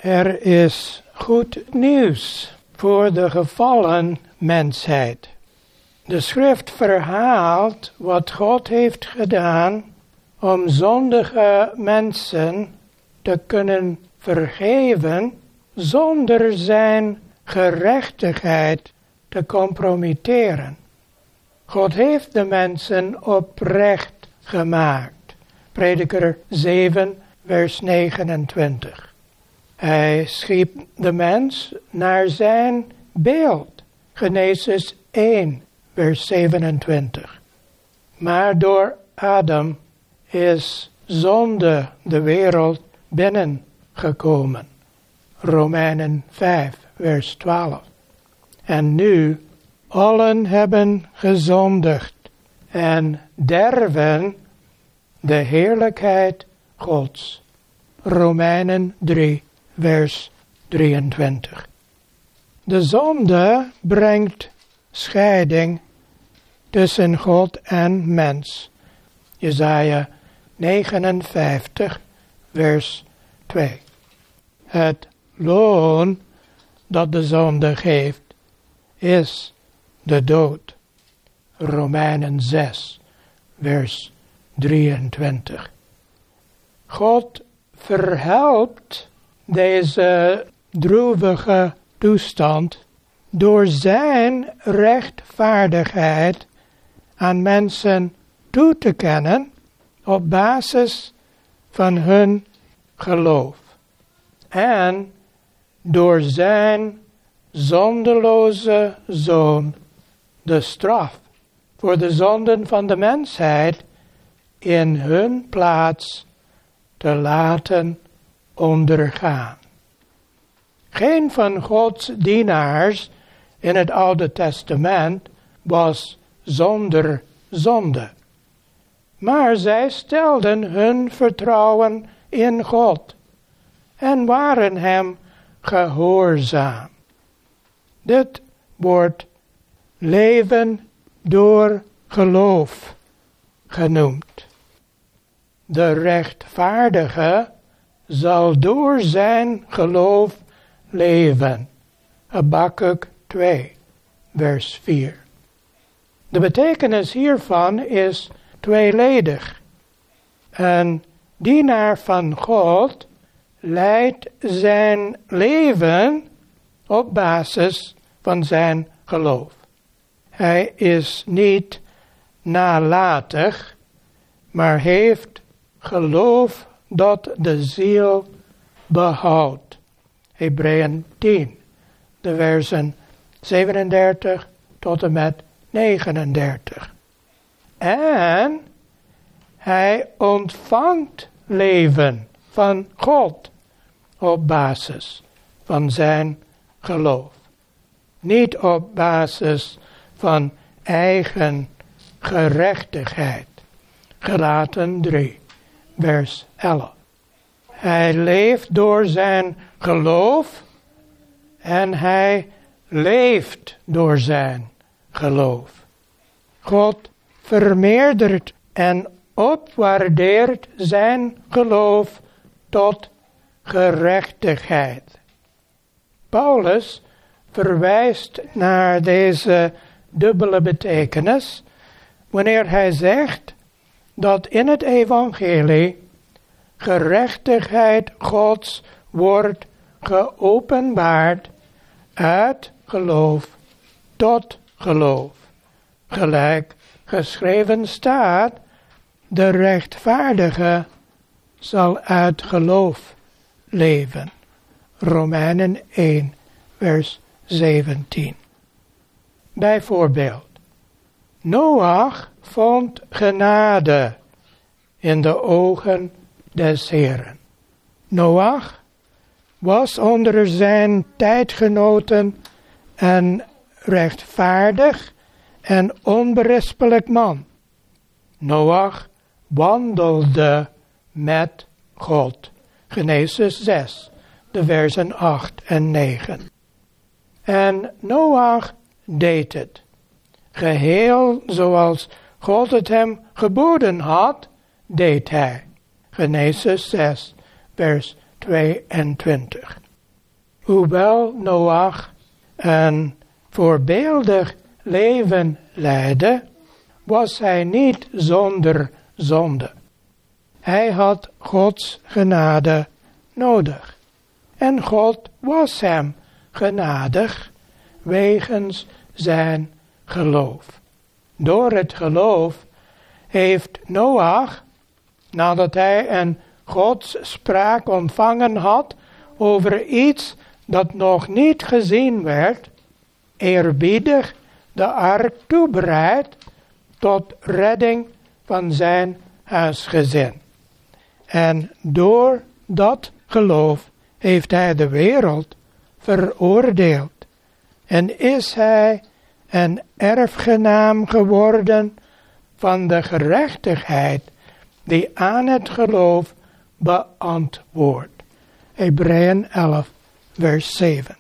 Er is goed nieuws voor de gevallen mensheid. De schrift verhaalt wat God heeft gedaan om zondige mensen te kunnen vergeven zonder zijn gerechtigheid te compromitteren. God heeft de mensen oprecht gemaakt. Prediker 7, vers 29. Hij schiep de mens naar zijn beeld. Genesis 1, vers 27. Maar door Adam is zonde de wereld binnengekomen. Romeinen 5, vers 12. En nu, allen hebben gezondigd en derven de heerlijkheid Gods. Romeinen 3, vers 23. De zonde brengt scheiding tussen God en mens. Jesaja 59, vers 2. Het loon dat de zonde geeft, is de dood. Romeinen 6, vers 23. God verhelpt deze droevige toestand door zijn rechtvaardigheid aan mensen toe te kennen op basis van hun geloof. En door zijn zondeloze Zoon de straf voor de zonden van de mensheid in hun plaats te laten ondergaan. Geen van Gods dienaars in het Oude Testament was zonder zonde. Maar zij stelden hun vertrouwen in God en waren hem gehoorzaam. Dit wordt leven door geloof genoemd. De rechtvaardige zal door zijn geloof leven. Habakuk 2, vers 4. De betekenis hiervan is tweeledig. Een dienaar van God leidt zijn leven op basis van zijn geloof. Hij is niet nalatig, maar heeft geloof dat de ziel behoudt. Hebreeën 10, de versen 37 tot en met 39. En hij ontvangt leven van God op basis van zijn geloof. Niet op basis van eigen gerechtigheid. Galaten 3, vers 11. Hij leeft door zijn geloof en hij leeft door zijn geloof. God vermeerdert en opwaardeert zijn geloof tot gerechtigheid. Paulus verwijst naar deze dubbele betekenis wanneer hij zegt dat in het evangelie gerechtigheid Gods wordt geopenbaard uit geloof tot geloof. Gelijk geschreven staat, de rechtvaardige zal uit geloof leven. Romeinen 1, vers 17. Bijvoorbeeld, Noach vond genade in de ogen des Heeren. Noach was onder zijn tijdgenoten een rechtvaardig en onberispelijk man. Noach wandelde met God. Genesis 6, de versen 8 en 9. En Noach deed het. Geheel zoals God het hem geboden had, deed hij. Genesis 6, vers 22. Hoewel Noach een voorbeeldig leven leidde, was hij niet zonder zonde. Hij had Gods genade nodig. En God was hem genadig wegens zijn geloof. Door het geloof heeft Noach, nadat hij een Gods spraak ontvangen had over iets dat nog niet gezien werd, eerbiedig de ark toebereid tot redding van zijn huisgezin. En door dat geloof heeft hij de wereld veroordeeld en is hij een erfgenaam geworden van de gerechtigheid die aan het geloof beantwoordt. Hebreeën 11 vers 7.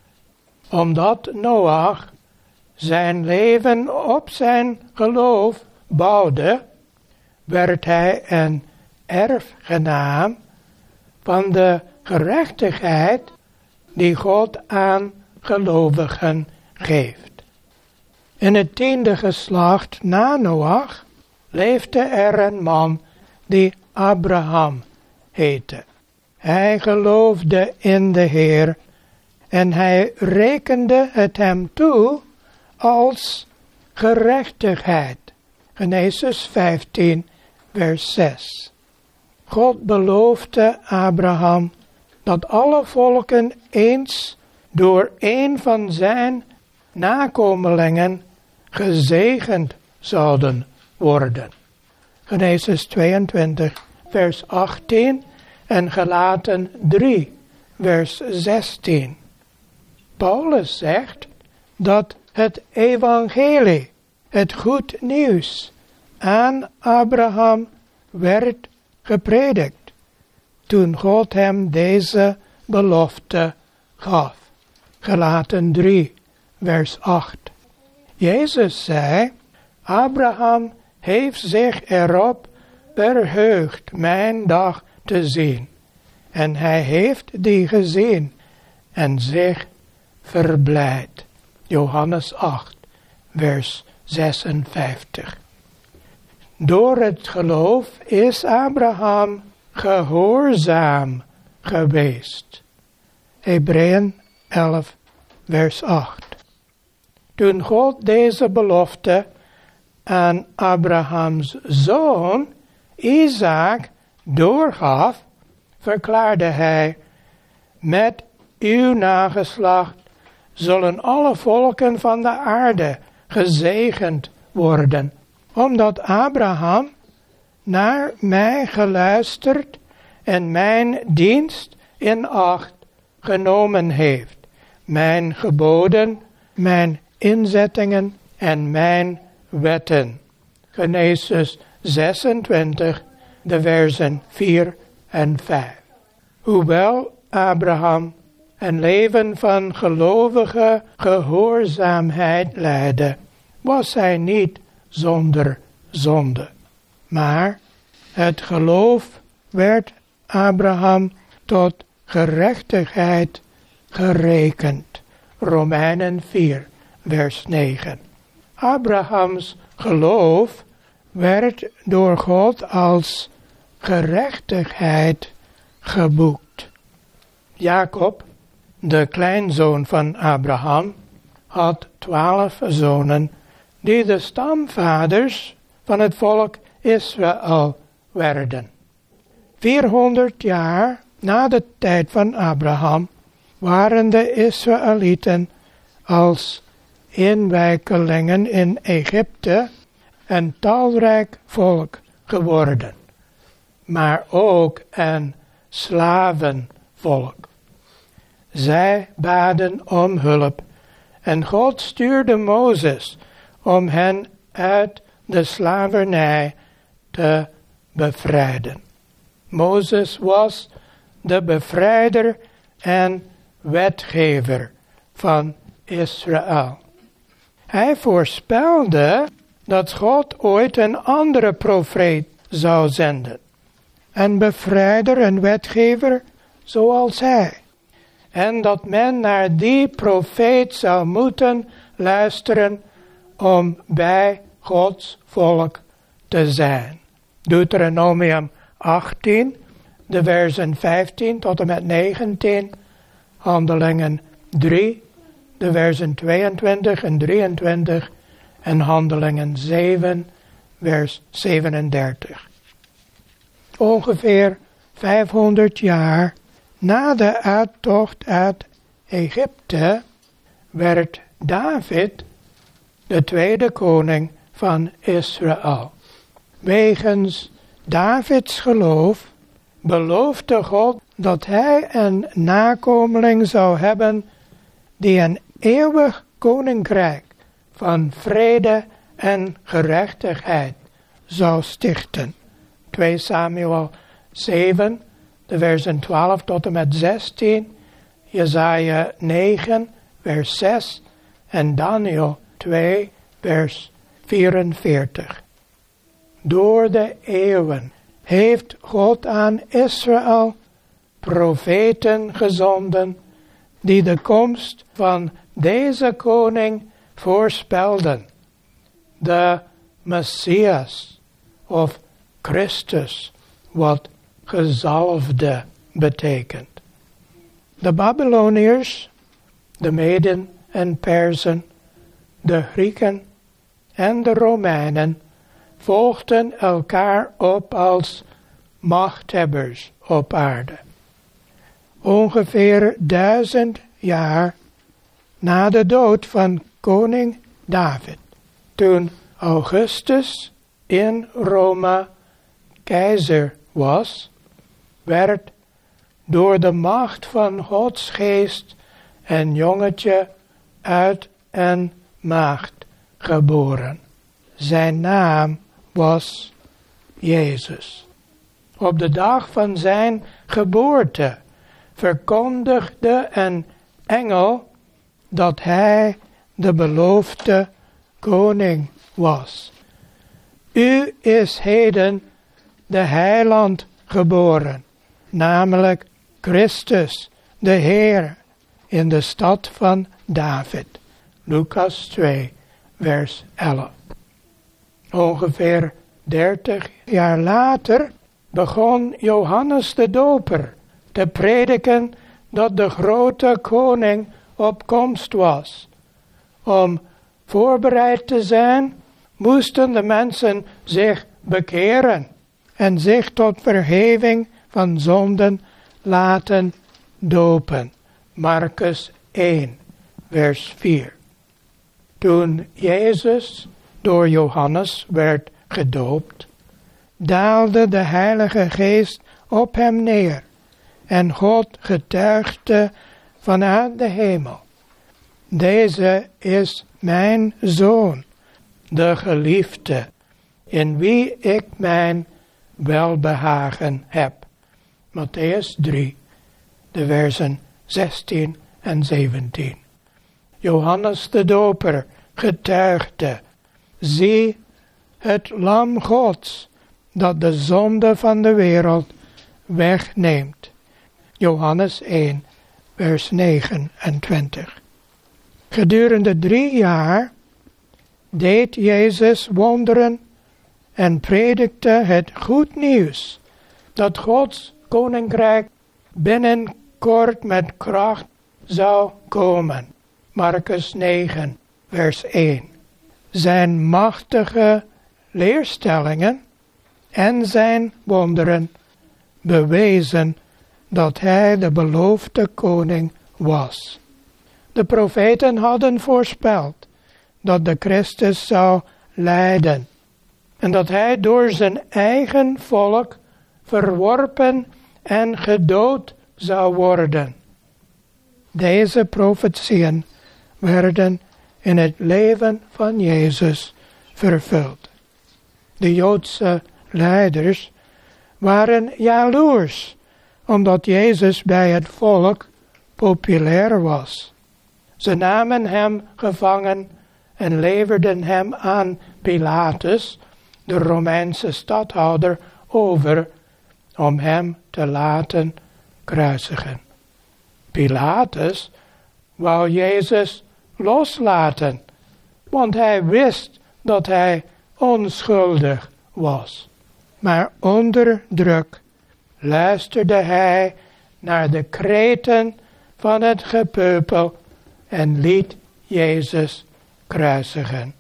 Omdat Noach zijn leven op zijn geloof bouwde, werd hij een erfgenaam van de gerechtigheid die God aan gelovigen geeft. In het 10e geslacht na Noach leefde er een man die Abraham heette. Hij geloofde in de Heer en hij rekende het hem toe als gerechtigheid. Genesis 15 vers 6. God beloofde Abraham dat alle volken eens door een van zijn nakomelingen gezegend zouden worden. Genesis 22 vers 18 en Galaten 3 vers 16. Paulus zegt dat het evangelie, het goed nieuws, aan Abraham werd gepredikt toen God hem deze belofte gaf. Galaten 3 vers 8. Jezus zei, Abraham heeft zich erop verheugd mijn dag te zien. En hij heeft die gezien en zich verblijd. Johannes 8 vers 56. Door het geloof is Abraham gehoorzaam geweest. Hebreeën 11 vers 8. Toen God deze belofte aan Abrahams zoon Isaac doorgaf, verklaarde hij, met uw nageslacht zullen alle volken van de aarde gezegend worden, omdat Abraham naar mij geluisterd en mijn dienst in acht genomen heeft, mijn geboden, mijn inzettingen en mijn wetten. Genesis 26, de versen 4 en 5. Hoewel Abraham een leven van gelovige gehoorzaamheid leidde, was hij niet zonder zonde. Maar het geloof werd Abraham tot gerechtigheid gerekend. Romeinen 4, vers 9. Abrahams geloof werd door God als gerechtigheid geboekt. Jacob, de kleinzoon van Abraham, had 12 zonen die de stamvaders van het volk Israël werden. 400 jaar na de tijd van Abraham waren de Israëlieten als inwijkelingen in Egypte een talrijk volk geworden, maar ook een slavenvolk. Zij baden om hulp en God stuurde Mozes om hen uit de slavernij te bevrijden. Mozes was de bevrijder en wetgever van Israël. Hij voorspelde dat God ooit een andere profeet zou zenden. Een bevrijder en wetgever zoals hij. en dat men naar die profeet zou moeten luisteren om bij Gods volk te zijn. Deuteronomium 18, de versen 15 tot en met 19, Handelingen 3, de versen 22 en 23 en Handelingen 7, vers 37. Ongeveer 500 jaar na de uittocht uit Egypte werd David de tweede koning van Israël. Wegens Davids geloof beloofde God dat hij een nakomeling zou hebben die een eeuwig koninkrijk van vrede en gerechtigheid zou stichten. 2 Samuel 7, de versen 12 tot en met 16, Jesaja 9, vers 6 en Daniel 2, vers 44. Door de eeuwen heeft God aan Israël profeten gezonden die de komst van deze koning voorspelden. De Messias of Christus, wat gezalfde betekent. De Babyloniërs, de Meden en Perzen, de Grieken en de Romeinen volgden elkaar op als machthebbers op aarde. Ongeveer 1000 jaar na de dood van koning David, toen Augustus in Rome keizer was, werd door de macht van Gods geest een jongetje uit een maagd geboren. Zijn naam was Jezus. Op de dag van zijn geboorte verkondigde een engel dat hij de beloofde koning was. U is heden de heiland geboren, namelijk Christus, de Heer, in de stad van David. Lucas 2, vers 11. Ongeveer 30 jaar later begon Johannes de Doper te prediken dat de grote koning op komst was. Om voorbereid te zijn, moesten de mensen zich bekeren en zich tot vergeving van zonden laten dopen. Marcus 1, vers 4. Toen Jezus door Johannes werd gedoopt, daalde de Heilige Geest op hem neer en God getuigde vanuit de hemel. Deze is mijn Zoon, de geliefde, in wie ik mijn welbehagen heb. Mattheüs 3, de versen 16 en 17. Johannes de Doper getuigde: zie het lam Gods, dat de zonde van de wereld wegneemt. Johannes 1, vers 29. Gedurende 3 jaar deed Jezus wonderen en predikte het goed nieuws dat Gods koninkrijk binnenkort met kracht zou komen. Marcus 9, vers 1. Zijn machtige leerstellingen en zijn wonderen bewezen dat hij de beloofde koning was. De profeten hadden voorspeld dat de Christus zou lijden en dat hij door zijn eigen volk verworpen en gedood zou worden. Deze profetieën werden in het leven van Jezus vervuld. De Joodse leiders waren jaloers omdat Jezus bij het volk populair was. Ze namen hem gevangen en leverden hem aan Pilatus, de Romeinse stadhouder, over om hem te laten kruisigen. Pilatus wou Jezus loslaten, want hij wist dat hij onschuldig was. Maar onder druk luisterde hij naar de kreten van het gepeupel en liet Jezus kruisigen.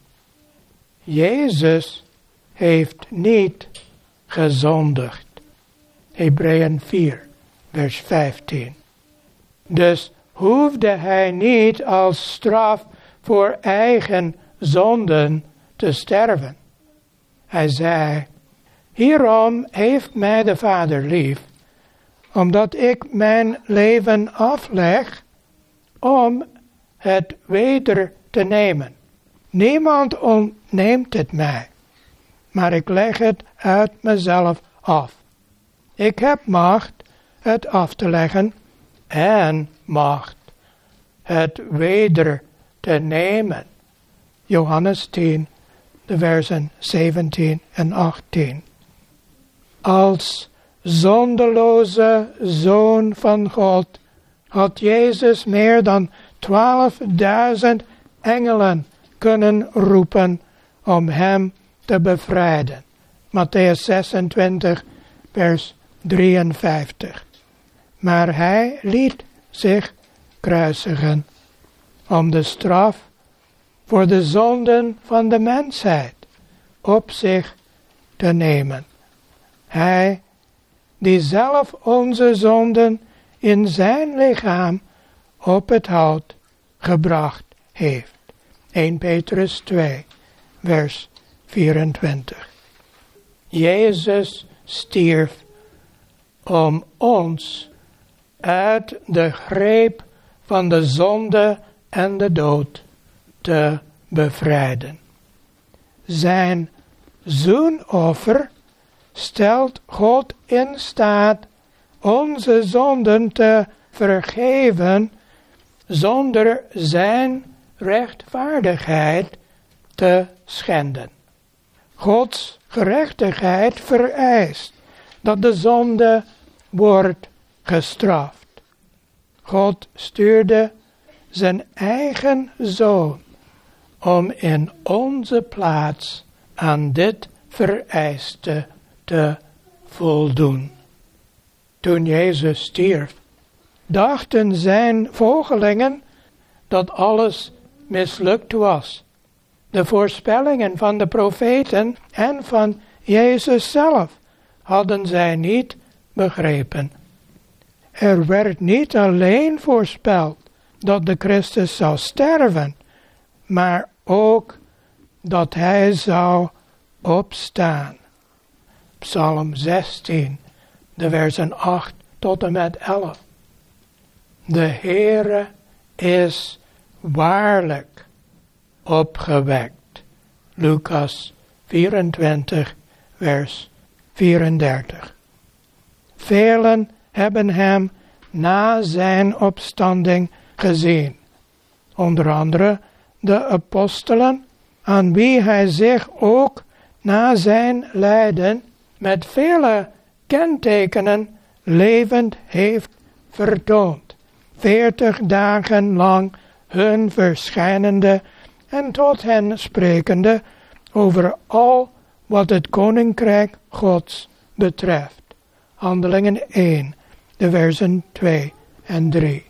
Jezus heeft niet gezondigd. Hebreeën 4, vers 15. Dus hoefde hij niet als straf voor eigen zonden te sterven. Hij zei, hierom heeft mij de Vader lief, omdat ik mijn leven afleg om het weder te nemen. Niemand ontneemt het mij, maar ik leg het uit mezelf af. Ik heb macht het af te leggen en macht het weder te nemen. Johannes 10, de versen 17 en 18. Als zondeloze Zoon van God had Jezus meer dan 12.000 engelen kunnen roepen om hem te bevrijden. Matthäus 26, vers 53. Maar hij liet zich kruisigen om de straf voor de zonden van de mensheid op zich te nemen. Hij die zelf onze zonden in zijn lichaam op het hout gebracht heeft. 1 Petrus 2, vers 24. Jezus stierf om ons uit de greep van de zonde en de dood te bevrijden. Zijn zoenoffer stelt God in staat onze zonden te vergeven zonder zijn rechtvaardigheid te schenden. Gods gerechtigheid vereist dat de zonde wordt gestraft. God stuurde zijn eigen Zoon om in onze plaats aan dit vereiste te voldoen. Toen Jezus stierf, dachten zijn volgelingen dat alles mislukt was. De voorspellingen van de profeten en van Jezus zelf hadden zij niet begrepen. Er werd niet alleen voorspeld dat de Christus zou sterven, maar ook dat hij zou opstaan. Psalm 16, de versen 8 tot en met 11. De Heere is waarlijk opgewekt. Lucas 24, vers 34. Velen hebben hem na zijn opstanding gezien. Onder andere de apostelen, aan wie hij zich ook na zijn lijden met vele kentekenen levend heeft vertoond. 40 dagen lang hun verschijnende en tot hen sprekende over al wat het koninkrijk Gods betreft. Handelingen 1, de versen 2 en 3.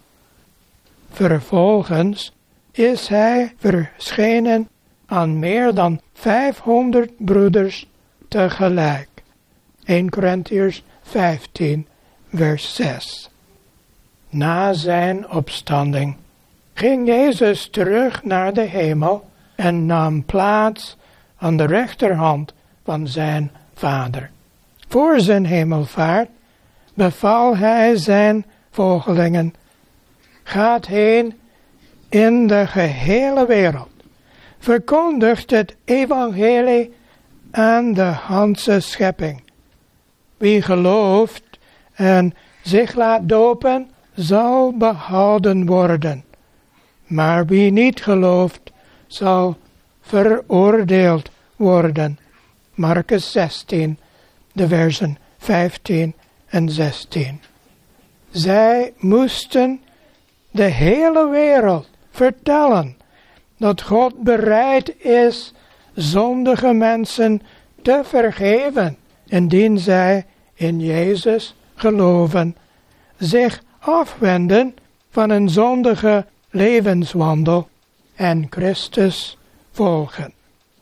Vervolgens is hij verschenen aan meer dan 500 broeders tegelijk. 1 Korintiërs 15, vers 6. Na zijn opstanding ging Jezus terug naar de hemel en nam plaats aan de rechterhand van zijn Vader. Voor zijn hemelvaart beval hij zijn volgelingen: gaat heen in de gehele wereld, verkondigt het evangelie aan de ganse schepping. Wie gelooft en zich laat dopen, zal behouden worden. Maar wie niet gelooft, zal veroordeeld worden. Marcus 16, de versen 15 en 16. Zij moesten de hele wereld vertellen dat God bereid is zondige mensen te vergeven, indien zij in Jezus geloven, zich afwenden van een zondige levenswandel en Christus volgen.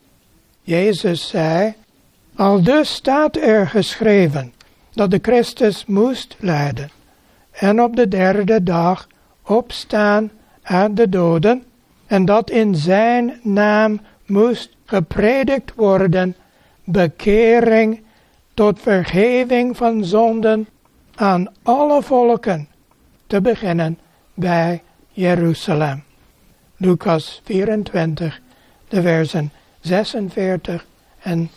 Jezus zei, aldus staat er geschreven dat de Christus moest lijden en op de derde dag opstaan uit de doden en dat in zijn naam moest gepredikt worden, bekering tot vergeving van zonden aan alle volken, te beginnen bij Jeruzalem. Lucas 24, de versen 46 en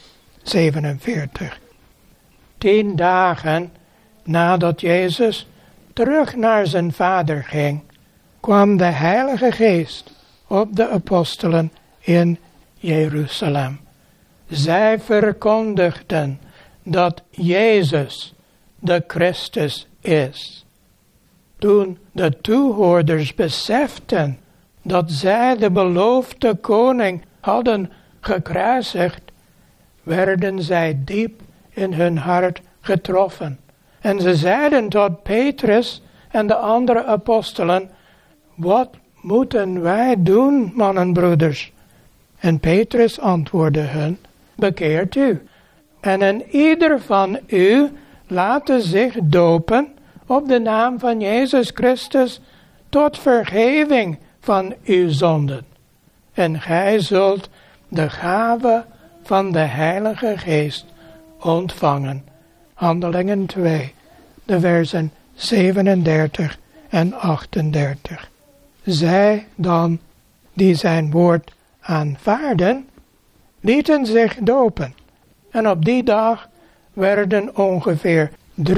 47. 10 dagen nadat Jezus terug naar zijn Vader ging, kwam de Heilige Geest op de apostelen in Jeruzalem. Zij verkondigden dat Jezus de Christus is. Toen de toehoorders beseften dat zij de beloofde koning hadden gekruisigd, werden zij diep in hun hart getroffen. En ze zeiden tot Petrus en de andere apostelen, wat moeten wij doen, mannen, broeders? En Petrus antwoordde hun, bekeert u. En een ieder van u laten zich dopen op de naam van Jezus Christus tot vergeving van uw zonden. En gij zult de gave van de Heilige Geest ontvangen. Handelingen 2, de versen 37 en 38. Zij dan, die zijn woord aanvaarden, lieten zich dopen. En op die dag werden ongeveer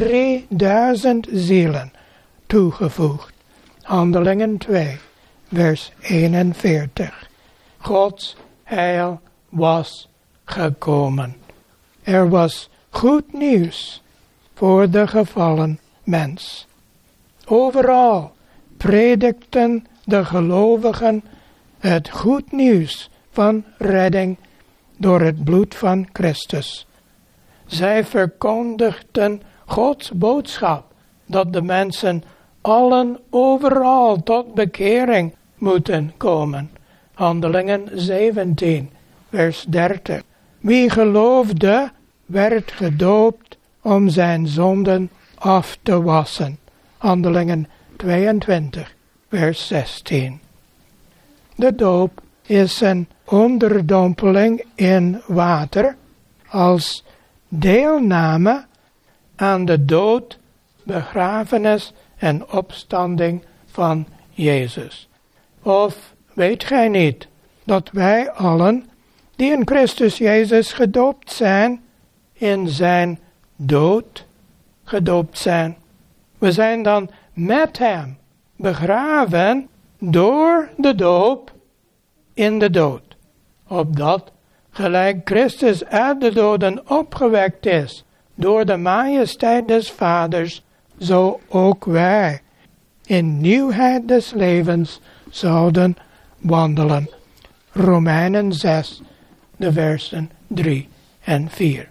3000 zielen toegevoegd. Handelingen 2, vers 41. Gods heil was gekomen. Er was goed nieuws voor de gevallen mens. Overal predikten de gelovigen het goed nieuws van redding door het bloed van Christus. Zij verkondigden Gods boodschap dat de mensen allen overal tot bekering moeten komen. Handelingen 17, vers 30. Wie geloofde, werd gedoopt om zijn zonden af te wassen. Handelingen 22, vers 16. De doop is een onderdompeling in water als deelname aan de dood, begrafenis en opstanding van Jezus. Of weet gij niet dat wij allen die in Christus Jezus gedoopt zijn, in zijn dood gedoopt zijn? We zijn dan met hem begraven door de doop in de dood, opdat gelijk Christus uit de doden opgewekt is door de majesteit des Vaders, zo ook wij in nieuwheid des levens zouden wandelen. Romeinen 6, de versen 3 en 4.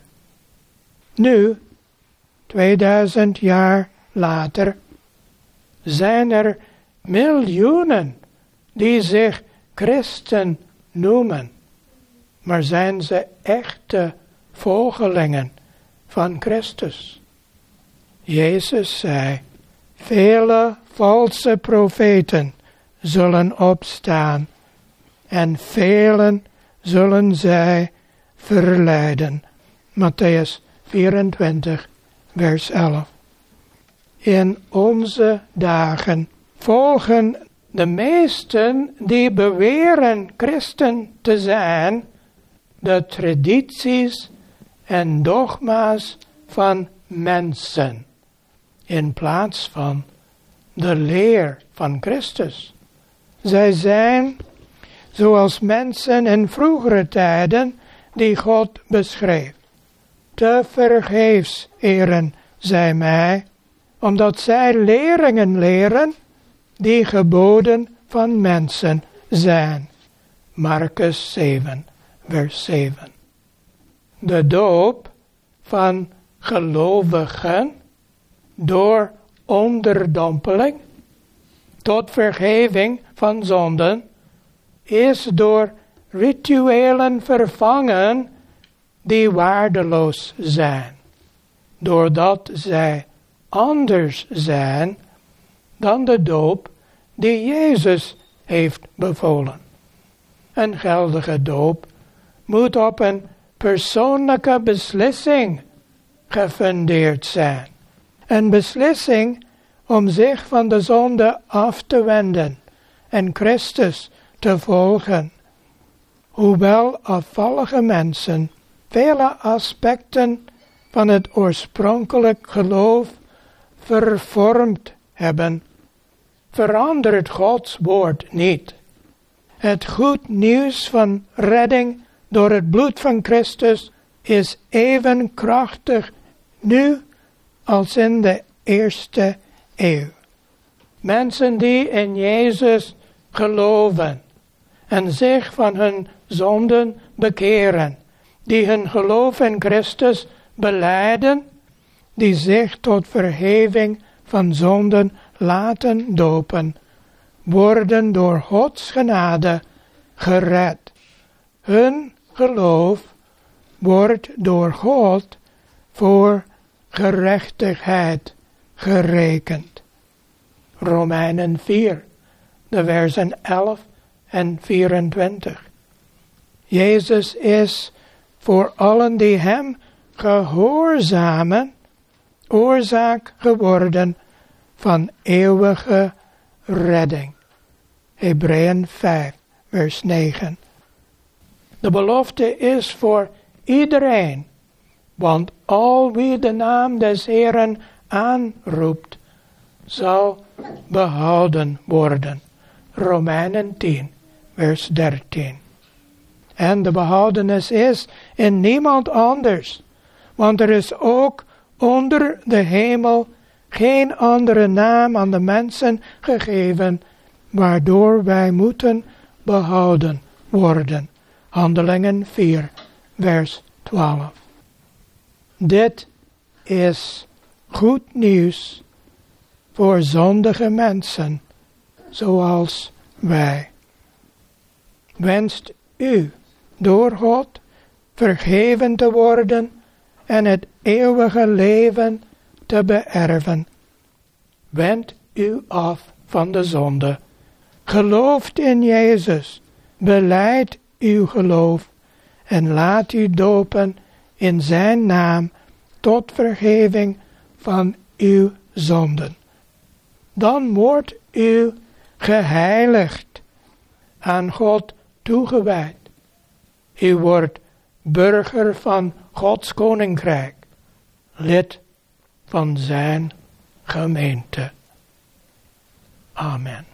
Nu, 2000 jaar later, zijn er miljoenen die zich christen noemen. Maar zijn ze echte volgelingen van Christus? Jezus zei, vele valse profeten zullen opstaan en velen zullen zij verleiden. Matthäus 24, vers 11. In onze dagen volgen de meesten die beweren christen te zijn, de tradities en dogma's van mensen, in plaats van de leer van Christus. Zij zijn, zoals mensen in vroegere tijden, die God beschreef. Te vergeefs eren zij mij, omdat zij leringen leren die geboden van mensen zijn. Marcus 7, vers 7. De doop van gelovigen door onderdompeling tot vergeving van zonden is door rituelen vervangen die waardeloos zijn, doordat zij anders zijn dan de doop die Jezus heeft bevolen. Een geldige doop moet op een persoonlijke beslissing gefundeerd zijn. Een beslissing om zich van de zonde af te wenden en Christus te volgen. Hoewel afvallige mensen vele aspecten van het oorspronkelijk geloof vervormd hebben, verandert Gods woord niet. Het goed nieuws van redding door het bloed van Christus is even krachtig nu als in de eerste eeuw. Mensen die in Jezus geloven en zich van hun zonden bekeren, die hun geloof in Christus belijden, die zich tot vergeving van zonden laten dopen, worden door Gods genade gered. Hun geloof wordt door God voor gerechtigheid gerekend. Romeinen 4, de versen 11 en 24. Jezus is voor allen die hem gehoorzamen, oorzaak geworden van eeuwige redding. Hebreeën 5, vers 9. De belofte is voor iedereen, want al wie de naam des Heeren aanroept, zal behouden worden. Romeinen 10, vers 13. En de behoudenis is in niemand anders, want er is ook onder de hemel geen andere naam aan de mensen gegeven, waardoor wij moeten behouden worden. Handelingen 4, vers 12. Dit is goed nieuws voor zondige mensen, zoals wij. Wenst u door God vergeven te worden en het eeuwige leven te beërven. Wend u af van de zonde. Gelooft in Jezus, belijdt uw geloof en laat u dopen in zijn naam tot vergeving van uw zonden. Dan wordt u geheiligd, aan God toegewijd. U wordt burger van Gods koninkrijk, lid van zijn gemeente. Amen.